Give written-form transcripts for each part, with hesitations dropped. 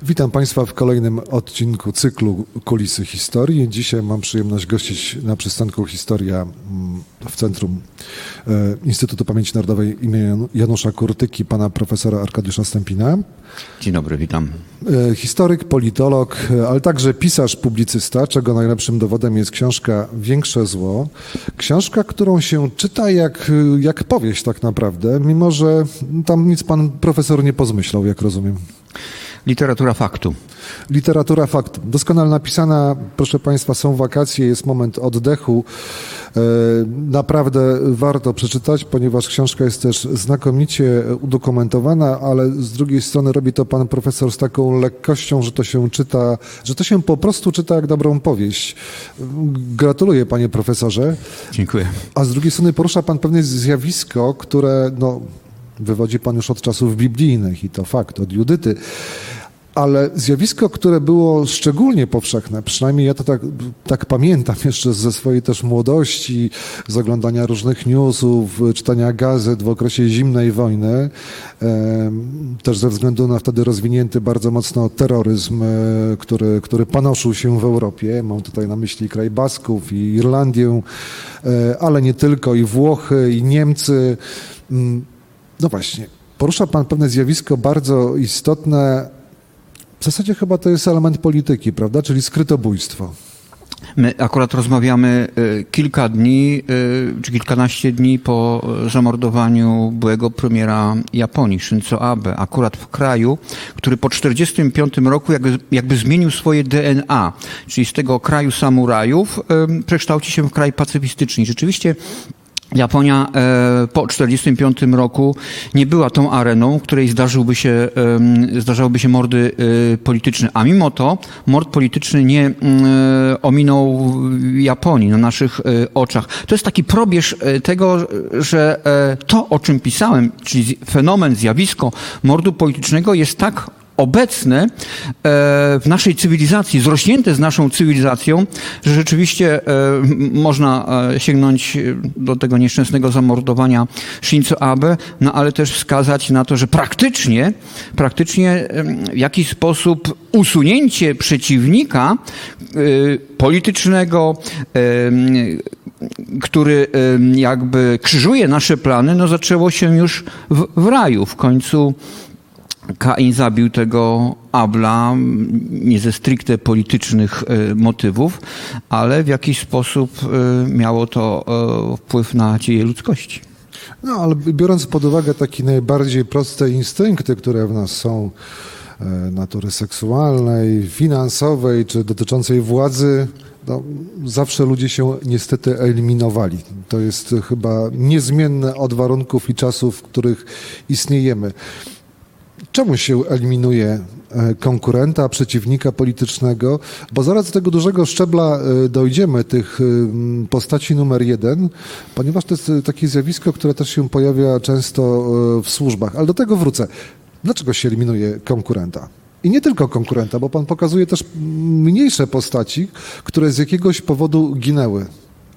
Witam Państwa w kolejnym odcinku cyklu Kulisy Historii. Dzisiaj mam przyjemność gościć na przystanku Historia w Centrum Instytutu Pamięci Narodowej im. Janusza Kurtyki, pana profesora Arkadiusza Stępina. Dzień dobry, witam. Historyk, politolog, ale także pisarz, publicysta, czego najlepszym dowodem jest książka Większe Zło. Książka, którą się czyta jak powieść tak naprawdę, mimo że tam nic pan profesor nie pozmyślał, jak rozumiem. Literatura faktu. Literatura faktu. Doskonale napisana, proszę Państwa, są wakacje, jest moment oddechu. Naprawdę warto przeczytać, ponieważ książka jest też znakomicie udokumentowana, ale z drugiej strony robi to pan profesor z taką lekkością, że to się czyta, że to się po prostu czyta jak dobrą powieść. Gratuluję, panie profesorze. Dziękuję. A z drugiej strony porusza pan pewne zjawisko, które wywodzi pan już od czasów biblijnych i to fakt, od Judyty. Ale zjawisko, które było szczególnie powszechne, przynajmniej ja to tak pamiętam jeszcze ze swojej też młodości, z oglądania różnych newsów, czytania gazet w okresie zimnej wojny, też ze względu na wtedy rozwinięty bardzo mocno terroryzm, który panoszył się w Europie. Mam tutaj na myśli kraj Basków i Irlandię, ale nie tylko, i Włochy, i Niemcy. No właśnie, porusza pan pewne zjawisko bardzo istotne. W zasadzie chyba to jest element polityki, prawda? Czyli skrytobójstwo. My akurat rozmawiamy kilka dni, czy kilkanaście dni po zamordowaniu byłego premiera Japonii, Shinzo Abe. Akurat w kraju, który po 1945 roku jakby zmienił swoje DNA. Czyli z tego kraju samurajów przekształci się w kraj pacyfistyczny. I rzeczywiście Japonia po 1945 roku nie była tą areną, w której zdarzałyby się mordy polityczne. A mimo to mord polityczny nie ominął Japonii na naszych oczach. To jest taki probierz tego, że to, o czym pisałem, czyli fenomen, zjawisko mordu politycznego jest tak obecne w naszej cywilizacji, zrośnięte z naszą cywilizacją, że rzeczywiście można sięgnąć do tego nieszczęsnego zamordowania Shinzo Abe, ale też wskazać na to, że praktycznie w jakiś sposób usunięcie przeciwnika politycznego, który jakby krzyżuje nasze plany, zaczęło się już w raju. W końcu Kain zabił tego Abla nie ze stricte politycznych motywów, ale w jakiś sposób miało to wpływ na dzieje ludzkości. No, ale biorąc pod uwagę takie najbardziej proste instynkty, które w nas są, natury seksualnej, finansowej czy dotyczącej władzy, zawsze ludzie się niestety eliminowali. To jest chyba niezmienne od warunków i czasów, w których istniejemy. Czemu się eliminuje konkurenta, przeciwnika politycznego? Bo zaraz do tego dużego szczebla dojdziemy, tych postaci numer jeden, ponieważ to jest takie zjawisko, które też się pojawia często w służbach. Ale do tego wrócę. Dlaczego się eliminuje konkurenta? I nie tylko konkurenta, bo pan pokazuje też mniejsze postaci, które z jakiegoś powodu ginęły.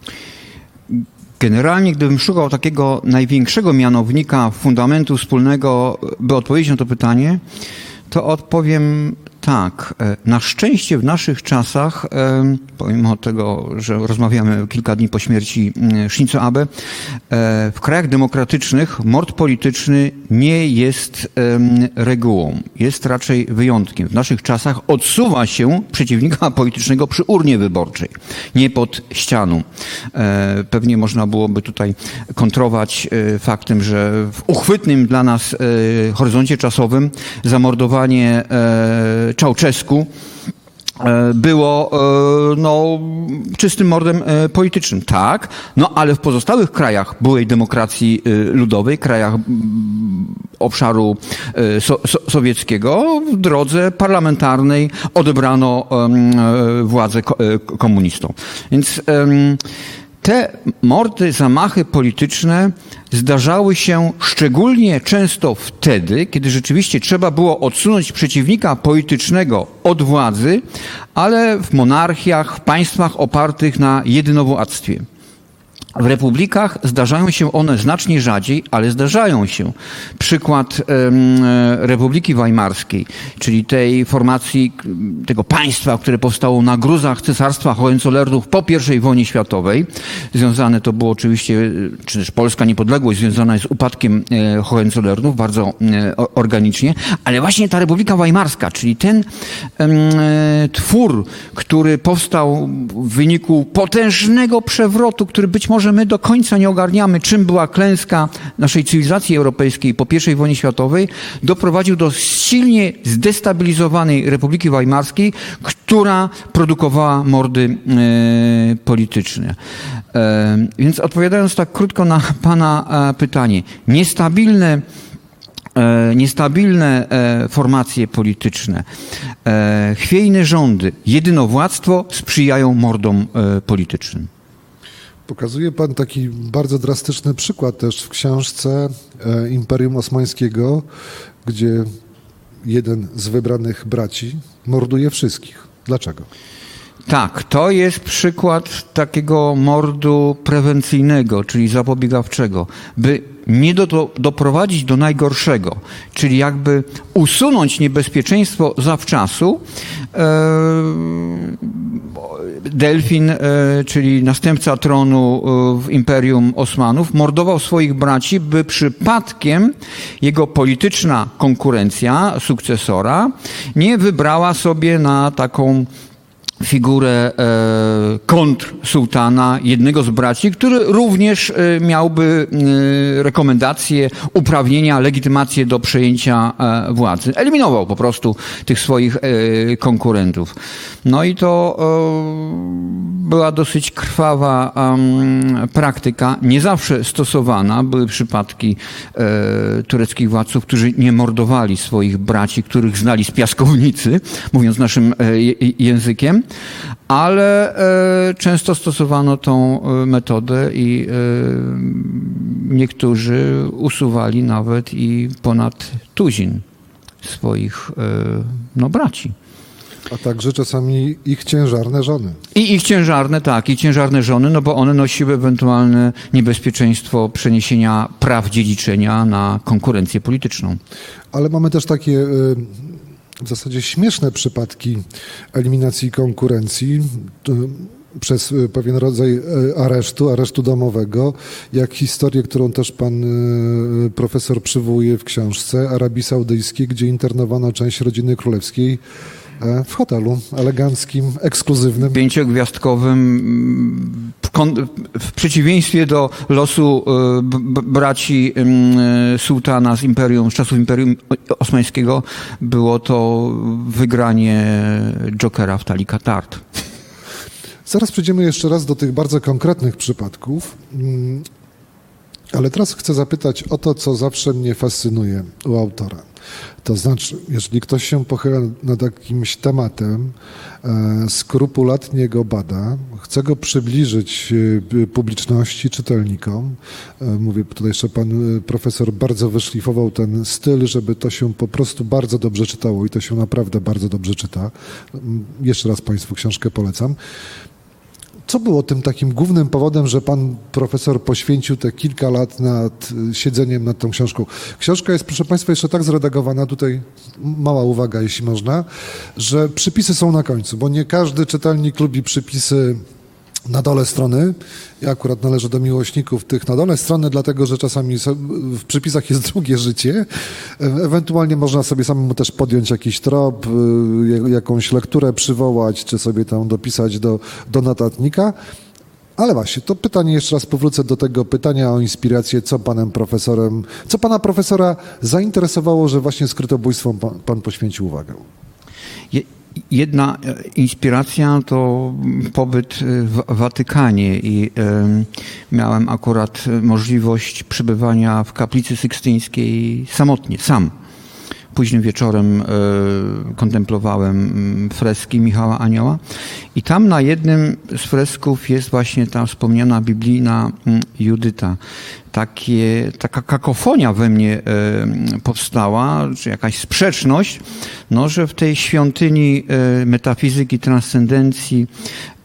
Generalnie, gdybym szukał takiego największego mianownika, fundamentu wspólnego, by odpowiedzieć na to pytanie, to odpowiem tak. Na szczęście w naszych czasach, pomimo tego, że rozmawiamy kilka dni po śmierci Shinzo Abe, w krajach demokratycznych mord polityczny nie jest regułą, jest raczej wyjątkiem. W naszych czasach odsuwa się przeciwnika politycznego przy urnie wyborczej, nie pod ścianą. Pewnie można byłoby tutaj kontrować faktem, że w uchwytnym dla nas horyzoncie czasowym zamordowanie Ceausescu było czystym mordem politycznym. Tak, ale w pozostałych krajach byłej demokracji ludowej, krajach obszaru sowieckiego w drodze parlamentarnej odebrano władzę komunistom. Więc te mordy, zamachy polityczne zdarzały się szczególnie często wtedy, kiedy rzeczywiście trzeba było odsunąć przeciwnika politycznego od władzy, ale w monarchiach, w państwach opartych na jedynowładztwie. W republikach zdarzają się one znacznie rzadziej, ale zdarzają się. Przykład Republiki Weimarskiej, czyli tej formacji, tego państwa, które powstało na gruzach Cesarstwa Hohenzollernów po I wojnie światowej. Związane to było oczywiście, czy też polska niepodległość związana jest z upadkiem Hohenzollernów bardzo organicznie, ale właśnie ta Republika Weimarska, czyli ten twór, który powstał w wyniku potężnego przewrotu, który być może my do końca nie ogarniamy, czym była klęska naszej cywilizacji europejskiej po I wojnie światowej, doprowadził do silnie zdestabilizowanej Republiki Weimarskiej, która produkowała mordy polityczne. Więc odpowiadając tak krótko na pana pytanie, niestabilne formacje polityczne, chwiejne rządy, jedynowładztwo sprzyjają mordom politycznym. Pokazuje pan taki bardzo drastyczny przykład też w książce Imperium Osmańskiego, gdzie jeden z wybranych braci morduje wszystkich. Dlaczego? Tak, to jest przykład takiego mordu prewencyjnego, czyli zapobiegawczego, by nie doprowadzić do najgorszego, czyli jakby usunąć niebezpieczeństwo zawczasu. Delfin, czyli następca tronu w Imperium Osmanów, mordował swoich braci, by przypadkiem jego polityczna konkurencja, sukcesora, nie wybrała sobie na taką figurę kontrsultana, jednego z braci, który również miałby rekomendacje, uprawnienia, legitymację do przejęcia władzy. Eliminował po prostu tych swoich konkurentów. No i to była dosyć krwawa praktyka, nie zawsze stosowana. Były przypadki tureckich władców, którzy nie mordowali swoich braci, których znali z piaskownicy, mówiąc naszym językiem, ale często stosowano tą metodę i niektórzy usuwali nawet i ponad tuzin swoich braci. A także czasami ich ciężarne żony. I ich ciężarne, tak, i ciężarne żony, no bo one nosiły ewentualne niebezpieczeństwo przeniesienia praw dziedziczenia na konkurencję polityczną. Ale mamy też takie w zasadzie śmieszne przypadki eliminacji konkurencji przez pewien rodzaj aresztu domowego, jak historię, którą też pan profesor przywołuje w książce, Arabii Saudyjskiej, gdzie internowano część rodziny królewskiej w hotelu eleganckim, ekskluzywnym. 5-gwiazdkowym, w przeciwieństwie do losu braci sułtana z czasów Imperium Osmańskiego, było to wygranie Jokera w talii Katart. Zaraz przejdziemy jeszcze raz do tych bardzo konkretnych przypadków, ale teraz chcę zapytać o to, co zawsze mnie fascynuje u autora. To znaczy, jeżeli ktoś się pochyla nad jakimś tematem, skrupulatnie go bada, chce go przybliżyć publiczności, czytelnikom. Mówię, tutaj jeszcze pan profesor bardzo wyszlifował ten styl, żeby to się po prostu bardzo dobrze czytało i to się naprawdę bardzo dobrze czyta. Jeszcze raz państwu książkę polecam. Co było tym takim głównym powodem, że pan profesor poświęcił te kilka lat nad siedzeniem nad tą książką? Książka jest, proszę państwa, jeszcze tak zredagowana, tutaj mała uwaga, jeśli można, że przypisy są na końcu, bo nie każdy czytelnik lubi przypisy na dole strony. Ja akurat należę do miłośników tych na dole strony, dlatego że czasami w przypisach jest drugie życie. Ewentualnie można sobie samemu też podjąć jakiś trop, jakąś lekturę przywołać, czy sobie tam dopisać do notatnika. Ale właśnie, to pytanie, jeszcze raz powrócę do tego pytania o inspirację, co pana profesora zainteresowało, że właśnie skrytobójstwom pan poświęcił uwagę? Jedna inspiracja to pobyt w Watykanie i miałem akurat możliwość przebywania w kaplicy sykstyńskiej samotnie, sam. Późnym wieczorem kontemplowałem freski Michała Anioła i tam na jednym z fresków jest właśnie ta wspomniana biblijna Judyta. Taka kakofonia we mnie powstała, czy jakaś sprzeczność, no, że w tej świątyni metafizyki, transcendencji,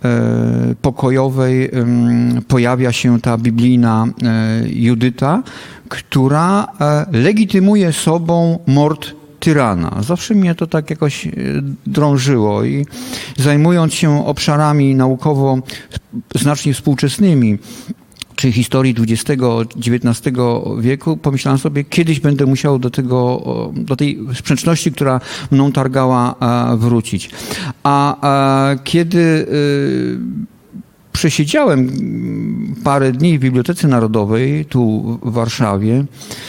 pokojowej pojawia się ta biblijna Judyta, która legitymuje sobą mord tyrana. Zawsze mnie to tak jakoś drążyło i zajmując się obszarami naukowo znacznie współczesnymi, czy historii XX wieku, pomyślałem sobie, kiedyś będę musiał do tej sprzeczności, która mną targała, wrócić. Kiedy przesiedziałem parę dni w Bibliotece Narodowej, tu w Warszawie,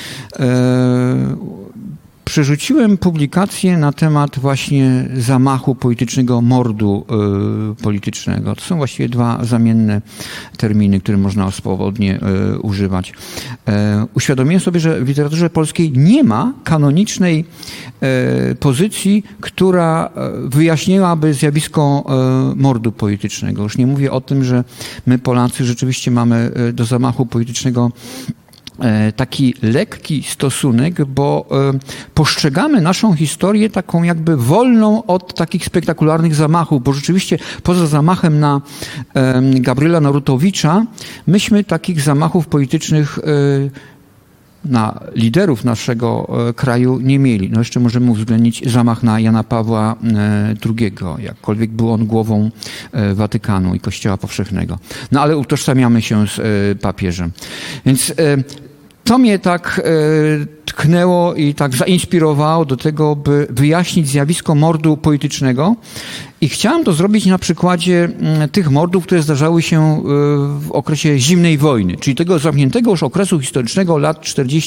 przerzuciłem publikację na temat właśnie zamachu politycznego, mordu politycznego. To są właściwie dwa zamienne terminy, które można swobodnie używać. Uświadomiłem sobie, że w literaturze polskiej nie ma kanonicznej pozycji, która wyjaśniłaby zjawisko mordu politycznego. Już nie mówię o tym, że my Polacy rzeczywiście mamy do zamachu politycznego taki lekki stosunek, bo postrzegamy naszą historię taką jakby wolną od takich spektakularnych zamachów, bo rzeczywiście poza zamachem na Gabriela Narutowicza myśmy takich zamachów politycznych na liderów naszego kraju nie mieli. No jeszcze możemy uwzględnić zamach na Jana Pawła II, jakkolwiek był on głową Watykanu i Kościoła Powszechnego. No ale utożsamiamy się z papieżem. Więc to mnie tak tknęło i tak zainspirowało do tego, by wyjaśnić zjawisko mordu politycznego. I chciałem to zrobić na przykładzie tych mordów, które zdarzały się w okresie zimnej wojny, czyli tego zamkniętego już okresu historycznego lat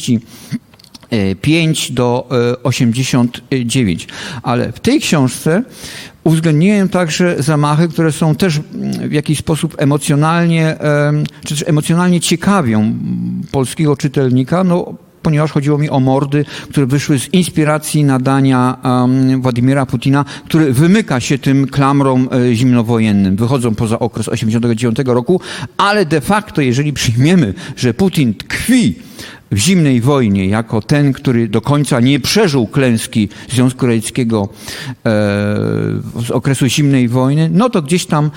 45 do 89. Ale w tej książce uwzględniłem także zamachy, które są też w jakiś sposób emocjonalnie, czy też emocjonalnie ciekawią polskiego czytelnika, no, ponieważ chodziło mi o mordy, które wyszły z inspiracji nadania Władimira Putina, który wymyka się tym klamrom zimnowojennym. Wychodzą poza okres 1989 roku, ale de facto, jeżeli przyjmiemy, że Putin tkwi w zimnej wojnie jako ten, który do końca nie przeżył klęski Związku Radzieckiego z okresu zimnej wojny, no to gdzieś tam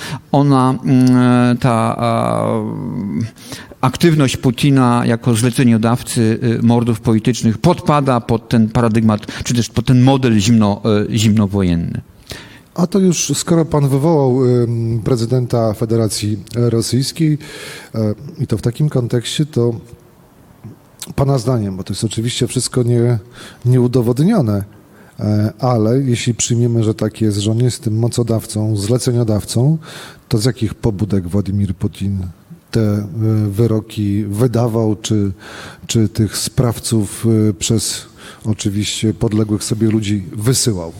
ta aktywność Putina jako zleceniodawcy mordów politycznych podpada pod ten paradygmat, czy też pod ten model zimnowojenny. A to już, skoro pan wywołał prezydenta Federacji Rosyjskiej i to w takim kontekście, to pana zdaniem, bo to jest oczywiście wszystko nieudowodnione, ale jeśli przyjmiemy, że tak jest, że on jest tym mocodawcą, zleceniodawcą, to z jakich pobudek Władimir Putin te wyroki wydawał, czy tych sprawców przez oczywiście podległych sobie ludzi wysyłał?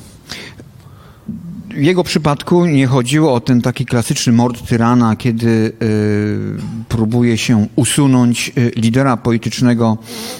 W jego przypadku nie chodziło o ten taki klasyczny mord tyrana, kiedy próbuje się usunąć lidera politycznego,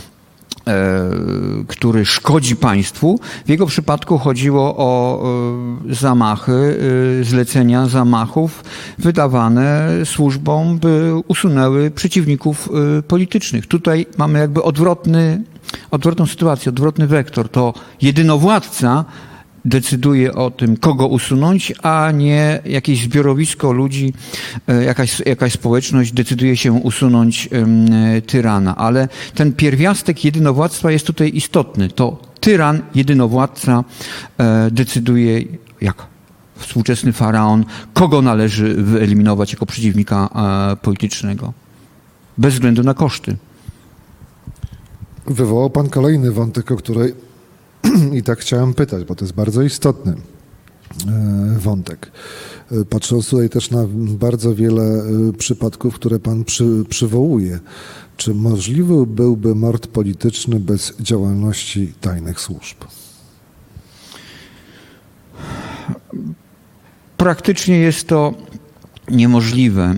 który szkodzi państwu. W jego przypadku chodziło o zamachy, zlecenia zamachów wydawane służbom, by usunęły przeciwników politycznych. Tutaj mamy jakby odwrotną sytuację, odwrotny wektor. To jedynowładca decyduje o tym, kogo usunąć, a nie jakieś zbiorowisko ludzi, jakaś społeczność decyduje się usunąć tyrana. Ale ten pierwiastek jedynowładztwa jest tutaj istotny. To tyran, jedynowładca decyduje, jak współczesny faraon, kogo należy wyeliminować jako przeciwnika politycznego. Bez względu na koszty. Wywołał pan kolejny wątek, o której i tak chciałem pytać, bo to jest bardzo istotny wątek. Patrząc tutaj też na bardzo wiele przypadków, które pan przywołuje, czy możliwy byłby mord polityczny bez działalności tajnych służb? Praktycznie jest to niemożliwe.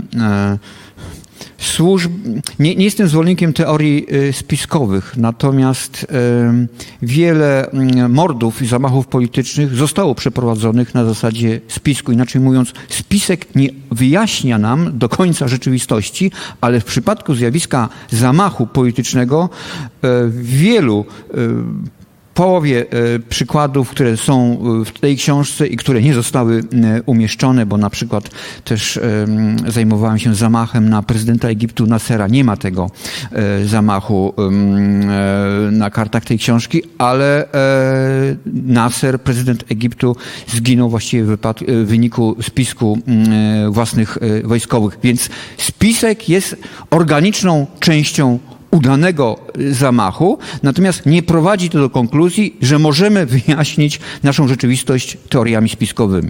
Nie jestem zwolennikiem teorii spiskowych, natomiast wiele mordów i zamachów politycznych zostało przeprowadzonych na zasadzie spisku. Inaczej mówiąc, spisek nie wyjaśnia nam do końca rzeczywistości, ale w przypadku zjawiska zamachu politycznego w wielu połowie przykładów, które są w tej książce i które nie zostały umieszczone, bo na przykład też zajmowałem się zamachem na prezydenta Egiptu Nasera. Nie ma tego zamachu na kartach tej książki, ale Nasser, prezydent Egiptu, zginął właściwie w wyniku spisku własnych wojskowych. Więc spisek jest organiczną częścią udanego zamachu, natomiast nie prowadzi to do konkluzji, że możemy wyjaśnić naszą rzeczywistość teoriami spiskowymi.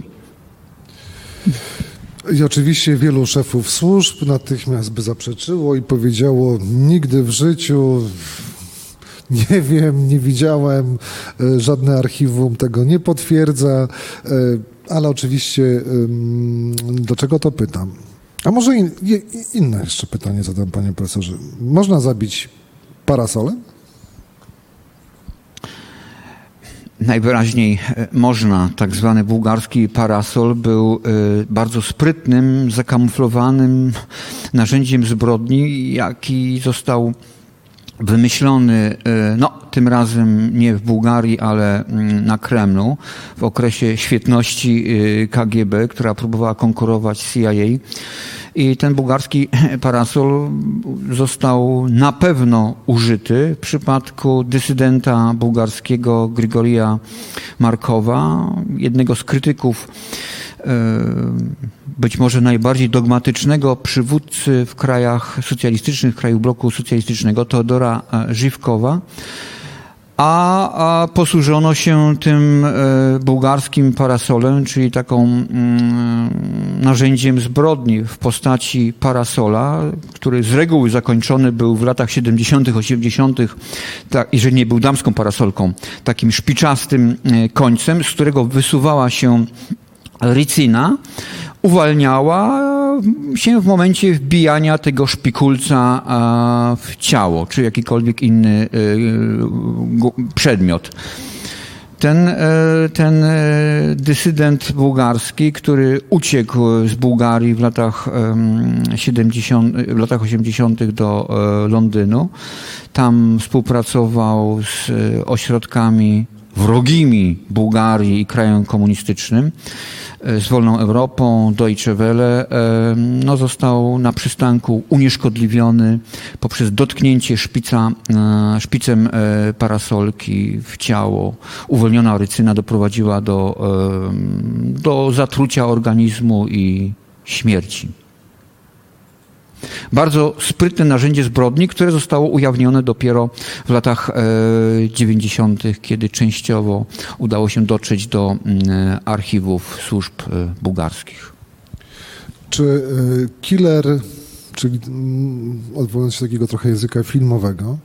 I oczywiście wielu szefów służb natychmiast by zaprzeczyło i powiedziało: nigdy w życiu, nie wiem, nie widziałem, żadne archiwum tego nie potwierdza, ale oczywiście do czego to pytam? A może inne jeszcze pytanie zadam, panie profesorze. Można zabić parasolem? Najwyraźniej można. Tak zwany bułgarski parasol był bardzo sprytnym, zakamuflowanym narzędziem zbrodni, jaki został wymyślony, tym razem nie w Bułgarii, ale na Kremlu, w okresie świetności KGB, która próbowała konkurować z CIA. I ten bułgarski parasol został na pewno użyty w przypadku dysydenta bułgarskiego Grigorija Markowa, jednego z krytyków być może najbardziej dogmatycznego przywódcy w krajach socjalistycznych, w kraju bloku socjalistycznego, Teodora Żywkowa, a posłużono się tym bułgarskim parasolem, czyli taką narzędziem zbrodni w postaci parasola, który z reguły zakończony był w latach 70., 80., i że nie był damską parasolką, takim szpiczastym końcem, z którego wysuwała się rycyna, uwalniała się w momencie wbijania tego szpikulca w ciało, czy jakikolwiek inny przedmiot. Ten dysydent bułgarski, który uciekł z Bułgarii w latach 80. do Londynu, tam współpracował z ośrodkami wrogimi Bułgarii i krajom komunistycznym, z Wolną Europą, Deutsche Welle, został na przystanku unieszkodliwiony poprzez dotknięcie szpicem parasolki w ciało. Uwolniona rycyna doprowadziła do zatrucia organizmu i śmierci. Bardzo sprytne narzędzie zbrodni, które zostało ujawnione dopiero w latach 90., kiedy częściowo udało się dotrzeć do archiwów służb bułgarskich. Czy killer, czyli odwołując się do takiego trochę języka filmowego,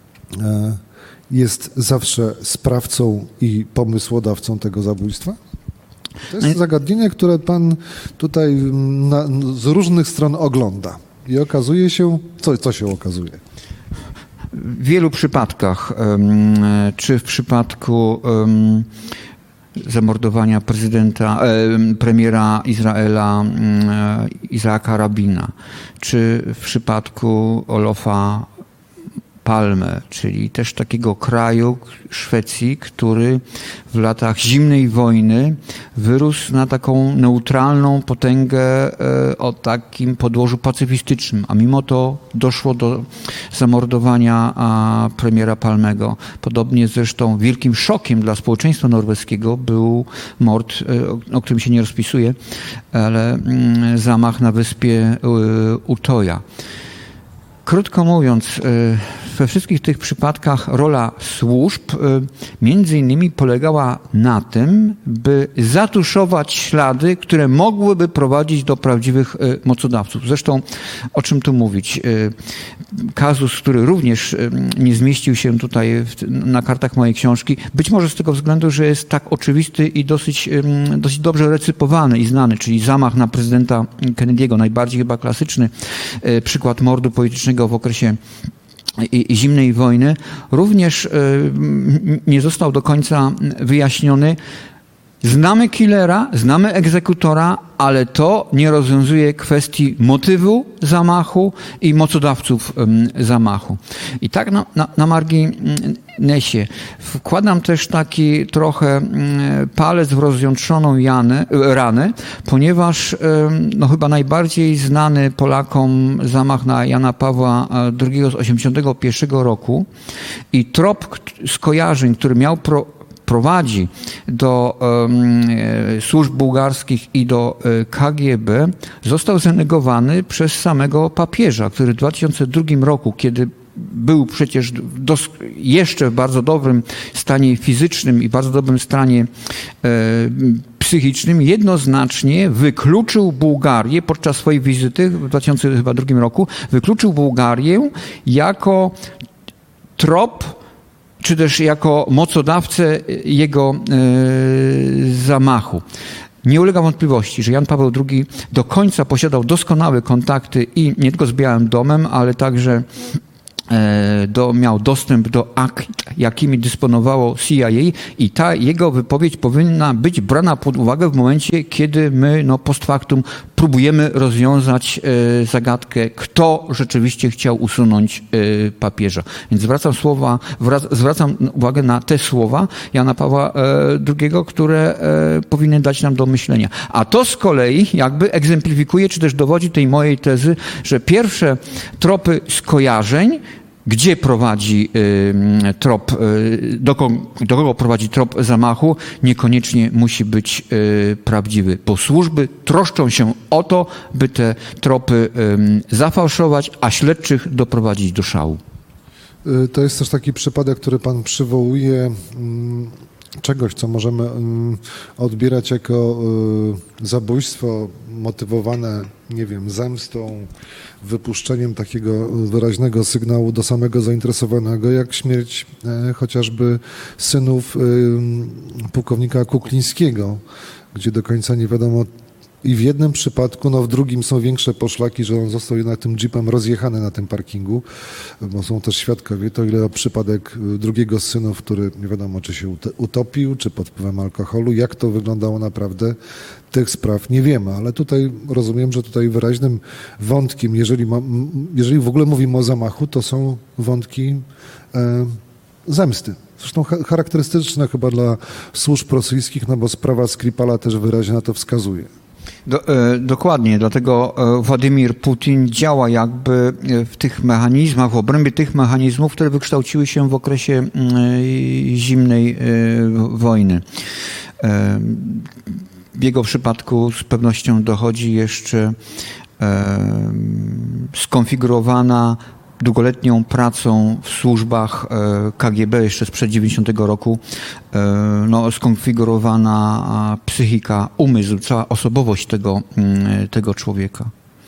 jest zawsze sprawcą i pomysłodawcą tego zabójstwa? To jest zagadnienie, które pan tutaj z różnych stron ogląda. I okazuje się, co się okazuje? W wielu przypadkach, czy w przypadku zamordowania premiera Izraela Izaaka Rabina, czy w przypadku Olofa Palme, czyli też takiego kraju, Szwecji, który w latach zimnej wojny wyrósł na taką neutralną potęgę o takim podłożu pacyfistycznym, a mimo to doszło do zamordowania premiera Palmego. Podobnie zresztą wielkim szokiem dla społeczeństwa norweskiego był mord, o którym się nie rozpisuje, ale zamach na wyspie Utoja. Krótko mówiąc, we wszystkich tych przypadkach rola służb między innymi polegała na tym, by zatuszować ślady, które mogłyby prowadzić do prawdziwych mocodawców. Zresztą, o czym tu mówić? Kazus, który również nie zmieścił się tutaj na kartach mojej książki, być może z tego względu, że jest tak oczywisty i dosyć dobrze recypowany i znany, czyli zamach na prezydenta Kennedy'ego, najbardziej chyba klasyczny przykład mordu politycznego w okresie zimnej wojny, również nie został do końca wyjaśniony Znamy killera, znamy egzekutora, ale to nie rozwiązuje kwestii motywu zamachu i mocodawców zamachu. I tak na marginesie wkładam też taki trochę palec w rozjątrzoną ranę, ponieważ no, chyba najbardziej znany Polakom zamach na Jana Pawła II z 1981 roku i trop skojarzeń, który prowadzi do służb bułgarskich i do KGB, został zanegowany przez samego papieża, który w 2002 roku, kiedy był przecież jeszcze w bardzo dobrym stanie fizycznym i bardzo dobrym stanie psychicznym, jednoznacznie wykluczył Bułgarię podczas swojej wizyty w 2002 roku, wykluczył Bułgarię jako trop czy też jako mocodawcę jego zamachu. Nie ulega wątpliwości, że Jan Paweł II do końca posiadał doskonałe kontakty i nie tylko z Białym Domem, ale także miał dostęp do akt, jakimi dysponowało CIA i ta jego wypowiedź powinna być brana pod uwagę w momencie, kiedy my post factum próbujemy rozwiązać zagadkę, kto rzeczywiście chciał usunąć papieża. Więc zwracam uwagę na te słowa Jana Pawła II, które powinny dać nam do myślenia. A to z kolei jakby egzemplifikuje, czy też dowodzi tej mojej tezy, że pierwsze tropy skojarzeń, gdzie prowadzi trop, do kogo prowadzi trop zamachu, niekoniecznie musi być prawdziwy, bo służby troszczą się o to, by te tropy zafałszować, a śledczych doprowadzić do szału. To jest też taki przypadek, który pan przywołuje, czegoś, co możemy odbierać jako zabójstwo motywowane, nie wiem, zemstą, wypuszczeniem takiego wyraźnego sygnału do samego zainteresowanego, jak śmierć chociażby synów pułkownika Kuklińskiego, gdzie do końca nie wiadomo. I w jednym przypadku, w drugim są większe poszlaki, że on został jednak tym jeepem rozjechany na tym parkingu, bo są też świadkowie. To ile przypadek drugiego z synów, który nie wiadomo, czy się utopił, czy pod wpływem alkoholu. Jak to wyglądało naprawdę, tych spraw nie wiemy, ale tutaj rozumiem, że tutaj wyraźnym wątkiem, jeżeli w ogóle mówimy o zamachu, to są wątki zemsty. Zresztą charakterystyczne chyba dla służb rosyjskich, bo sprawa Skripala też wyraźnie na to wskazuje. Dokładnie, dlatego Władimir Putin działa jakby w tych mechanizmach, w obrębie tych mechanizmów, które wykształciły się w okresie zimnej wojny. W jego przypadku z pewnością dochodzi jeszcze skonfigurowana długoletnią pracą w służbach KGB jeszcze sprzed 90 roku skonfigurowana psychika, umysł, cała osobowość tego człowieka.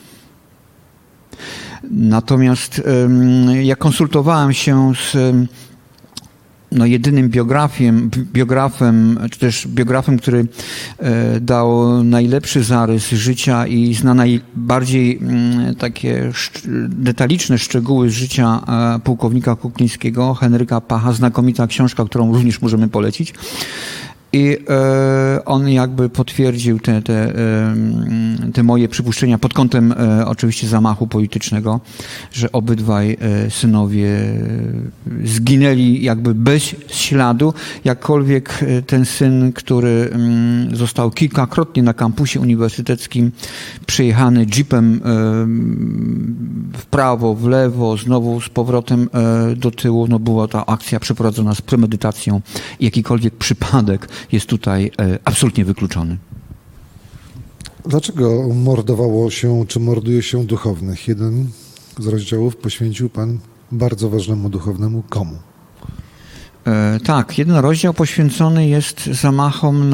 Natomiast jak konsultowałem się z jedynym biografem, czy też biografem, który dał najlepszy zarys życia i zna najbardziej takie detaliczne szczegóły z życia pułkownika Kuklińskiego, Henryka Pacha, znakomita książka, którą również możemy polecić. I on jakby potwierdził te moje przypuszczenia pod kątem oczywiście zamachu politycznego, że obydwaj synowie zginęli jakby bez śladu, jakkolwiek ten syn, który został kilkakrotnie na kampusie uniwersyteckim przejechany jeepem w prawo, w lewo, znowu z powrotem do tyłu, była ta akcja przeprowadzona z premedytacją. Jakikolwiek przypadek jest tutaj absolutnie wykluczony. Dlaczego mordowało się, czy morduje się duchownych? Jeden z rozdziałów poświęcił pan bardzo ważnemu duchownemu. Komu? Tak, jeden rozdział poświęcony jest zamachom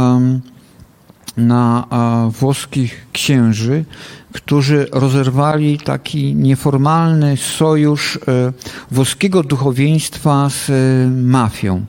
na włoskich księży, którzy rozerwali taki nieformalny sojusz włoskiego duchowieństwa z mafią.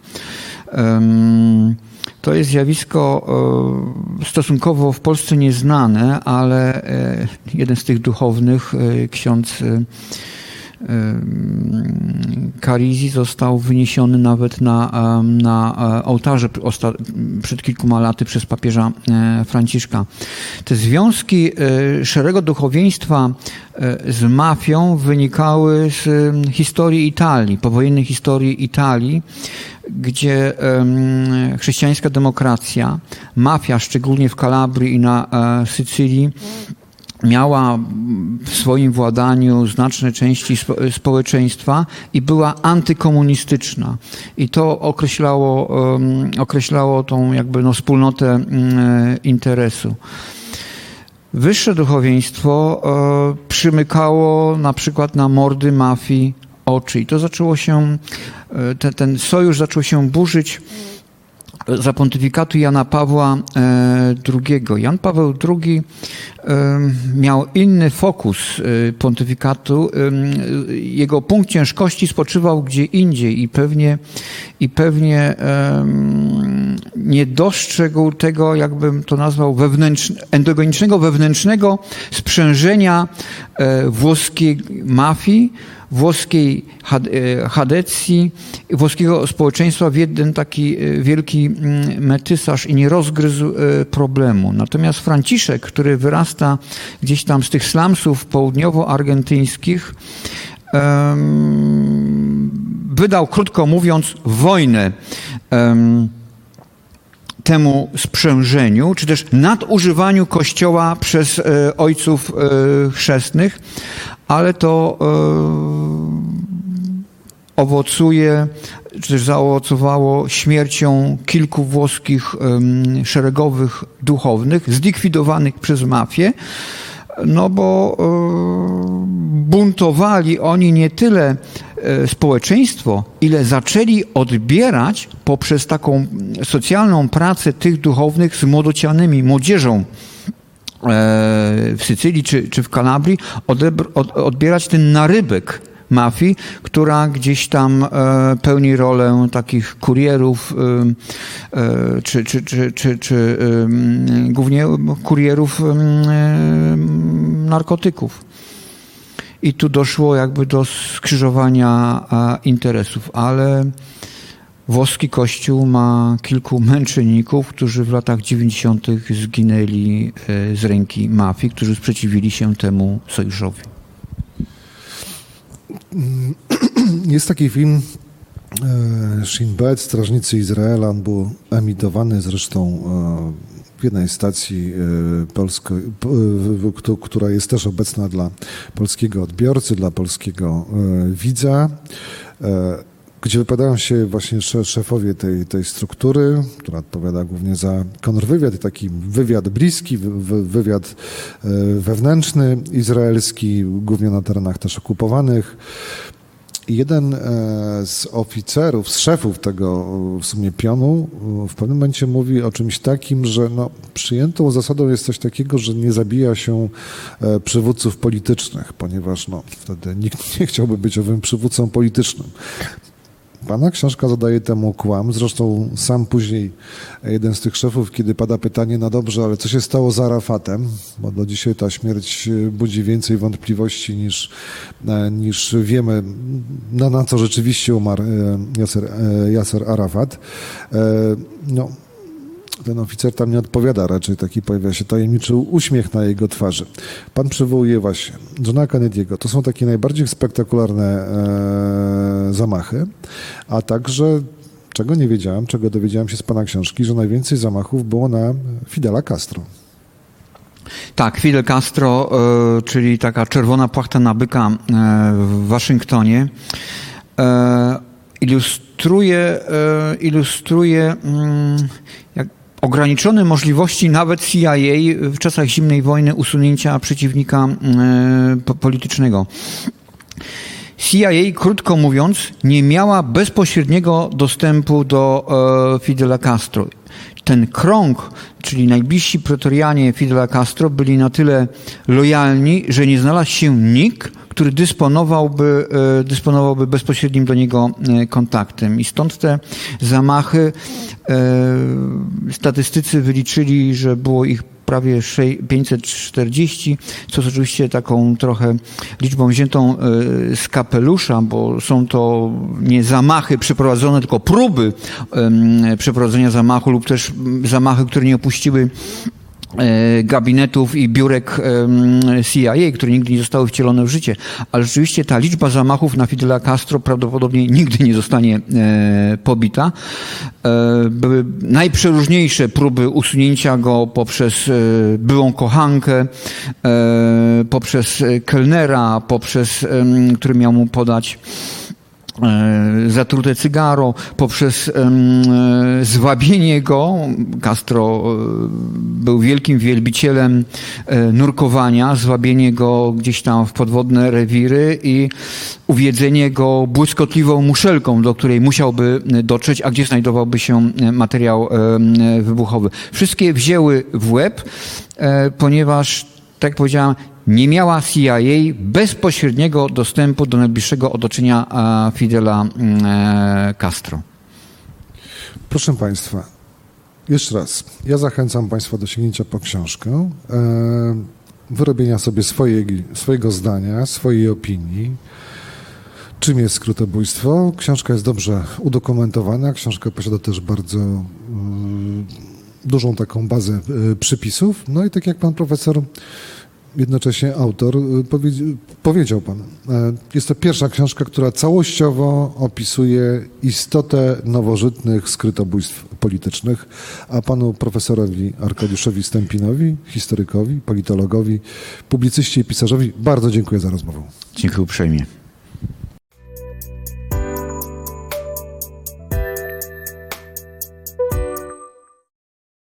To jest zjawisko stosunkowo w Polsce nieznane, ale jeden z tych duchownych, ksiądz Carrisi został wyniesiony nawet na ołtarze przed kilkoma laty przez papieża Franciszka. Te związki szeregu duchowieństwa z mafią wynikały z historii Italii, powojennej historii Italii, gdzie chrześcijańska demokracja, mafia, szczególnie w Kalabrii i na Sycylii, miała w swoim władaniu znaczne części społeczeństwa i była antykomunistyczna. I to określało tą jakby wspólnotę interesu. Wyższe duchowieństwo przymykało na przykład na mordy mafii oczy. I to zaczęło się, ten sojusz zaczął się burzyć za pontyfikatu Jana Pawła II. Jan Paweł II miał inny fokus pontyfikatu. Jego punkt ciężkości spoczywał gdzie indziej i pewnie nie dostrzegł tego, jakbym to nazwał, endogenicznego, wewnętrznego sprzężenia włoskiej mafii, włoskiej chadecji, włoskiego społeczeństwa w jeden taki wielki metysaż i nie rozgryzł problemu. Natomiast Franciszek, który wyrasta gdzieś tam z tych slumsów południowo-argentyńskich, wydał, krótko mówiąc, wojnę temu sprzężeniu, czy też nadużywaniu Kościoła przez ojców chrzestnych, ale to owocuje, czy też zaowocowało śmiercią kilku włoskich szeregowych duchownych, zlikwidowanych przez mafię, no bo buntowali oni nie tyle społeczeństwo, ile zaczęli odbierać poprzez taką socjalną pracę tych duchownych z młodocianymi, młodzieżą w Sycylii czy w Kalabrii, odbierać ten narybek mafii, która gdzieś tam pełni rolę takich kurierów, czy głównie kurierów narkotyków. I tu doszło jakby do skrzyżowania interesów, ale włoski Kościół ma kilku męczenników, którzy w latach 90. zginęli z ręki mafii, którzy sprzeciwili się temu sojuszowi. Jest taki film Shin Bet, Strażnicy Izraela. On był emitowany zresztą w jednej stacji polskiej, która jest też obecna dla polskiego odbiorcy, dla polskiego widza, gdzie wypowiadają się właśnie szefowie tej struktury, która odpowiada głównie za kontrwywiad, taki wywiad bliski, wywiad wewnętrzny, izraelski, głównie na terenach też okupowanych. I jeden z oficerów, z szefów tego w sumie pionu w pewnym momencie mówi o czymś takim, że przyjętą zasadą jest coś takiego, że nie zabija się przywódców politycznych, ponieważ wtedy nikt nie chciałby być owym przywódcą politycznym. Pana książka zadaje temu kłam. Zresztą sam później jeden z tych szefów, kiedy pada pytanie, no dobrze, ale co się stało z Arafatem? Bo do dzisiaj ta śmierć budzi więcej wątpliwości niż wiemy, na co rzeczywiście umarł Yasser Arafat. Ten oficer tam nie odpowiada, raczej taki pojawia się tajemniczy uśmiech na jego twarzy. Pan przywołuje właśnie Johna Kennedy'ego. To są takie najbardziej spektakularne zamachy, a także, czego dowiedziałem się z pana książki, że najwięcej zamachów było na Fidela Castro. Tak, Fidel Castro, czyli taka czerwona płachta na byka w Waszyngtonie, ilustruje ograniczone możliwości nawet CIA w czasach zimnej wojny usunięcia przeciwnika politycznego. CIA, krótko mówiąc, nie miała bezpośredniego dostępu do Fidela Castro. Ten krąg, czyli najbliżsi pretorianie Fidela Castro, byli na tyle lojalni, że nie znalazł się nikt, który dysponowałby bezpośrednim do niego kontaktem. I stąd te zamachy, statystycy wyliczyli, że było ich prawie 540, co jest oczywiście taką trochę liczbą wziętą z kapelusza, bo są to nie zamachy przeprowadzone, tylko próby przeprowadzenia zamachu lub też zamachy, które nie opuściły gabinetów i biurek CIA, które nigdy nie zostały wcielone w życie. Ale rzeczywiście ta liczba zamachów na Fidela Castro prawdopodobnie nigdy nie zostanie pobita. Były najprzeróżniejsze próby usunięcia go poprzez byłą kochankę, poprzez kelnera, który miał mu podać zatrute cygaro, poprzez zwabienie go. Castro był wielkim wielbicielem nurkowania, zwabienie go gdzieś tam w podwodne rewiry i uwiedzenie go błyskotliwą muszelką, do której musiałby dotrzeć, a gdzie znajdowałby się materiał wybuchowy. Wszystkie wzięły w łeb, ponieważ, tak jak powiedziałem, nie miała CIA bezpośredniego dostępu do najbliższego otoczenia Fidela Castro. Proszę Państwa, jeszcze raz, ja zachęcam Państwa do sięgnięcia po książkę, wyrobienia sobie swojego zdania, swojej opinii. Czym jest skrótobójstwo? Książka jest dobrze udokumentowana, książka posiada też bardzo dużą taką bazę przypisów. No i tak jak pan profesor, jednocześnie autor, powiedział pan, jest to pierwsza książka, która całościowo opisuje istotę nowożytnych skrytobójstw politycznych, a panu profesorowi Arkadiuszowi Stępinowi, historykowi, politologowi, publicyście i pisarzowi bardzo dziękuję za rozmowę. Dziękuję uprzejmie.